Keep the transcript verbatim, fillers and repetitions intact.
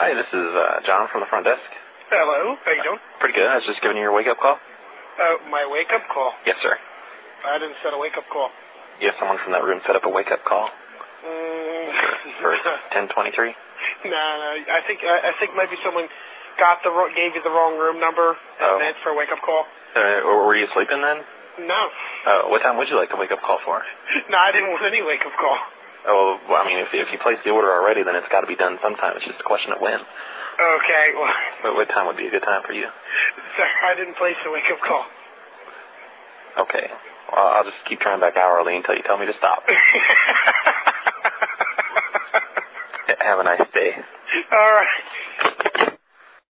Hi, this is uh, John from the front desk. Hello, how you doing? Pretty good. I was just giving you your wake-up call. Uh, my wake-up call? Yes, sir. I didn't set a wake-up call. You have someone from that room set up a wake-up call Mm, for ten twenty-three? No, no. I think I, I think maybe someone got the wrong, gave you the wrong room number and Oh. meant for a wake-up call. Uh, or were you sleeping then? No. Oh, what time would you like the wake-up call for? No, I didn't want any wake-up call. Oh, well, I mean, if, if you placed the order already, then it's got to be done sometime. It's just a question of when. Okay, well, But what time would be a good time for you? sir, I didn't place a wake-up call. Okay. Well, I'll just keep trying back hourly until you tell me to stop. Have a nice day. All right.